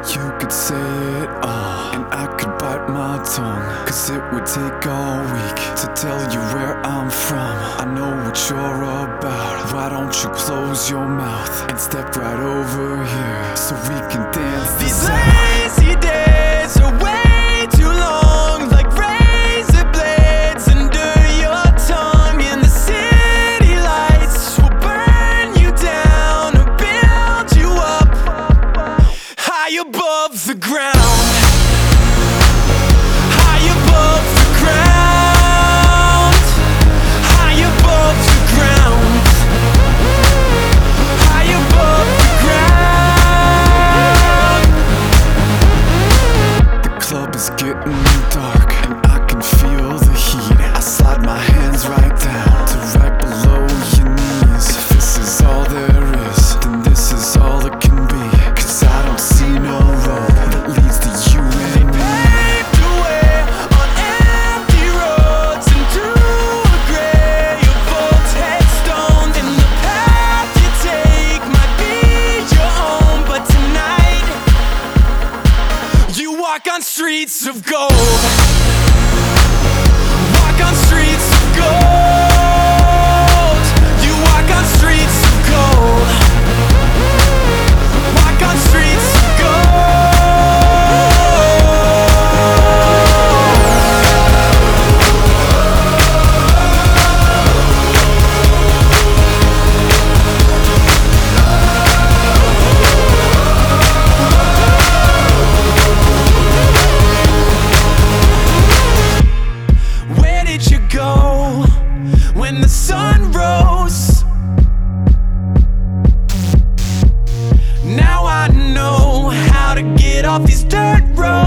You could say it all, and I could bite my tongue, cause it would take all week to tell you where I'm from. I know what you're about. Why don't you close your mouth and step right over here so we can dance this out. These lazy days are way too long, like razor blades under your tongue. And the city lights will burn you down or build you up high above the ground. High above the ground. High above the ground. High above the ground. The club is getting dark, and I can feel the heat. I slide my hands right down to right below your knees. If this is all there is, then this is all it can be. Cause I don't see no road that leads to you and me. Paved the way on empty roads into a grave of headstones. And the path you take might be your own, but tonight you walk on streets of gold. Walk on streets of gold. You walk on streets of gold. Walk on streets of gold. Where did you go when the sun rose? Now I know how to get off these dirt roads.